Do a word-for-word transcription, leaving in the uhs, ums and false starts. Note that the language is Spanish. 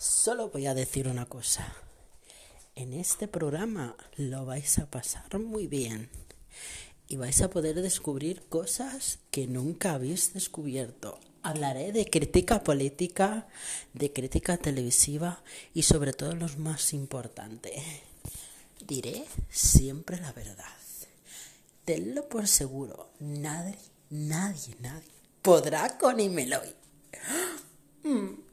Solo voy a decir una cosa. En este programa lo vais a pasar muy bien y vais a poder descubrir cosas que nunca habéis descubierto. Hablaré de crítica política, de crítica televisiva y sobre todo lo más importante. Diré siempre la verdad. Tenlo por seguro. Nadie, nadie, nadie podrá con Imeloy.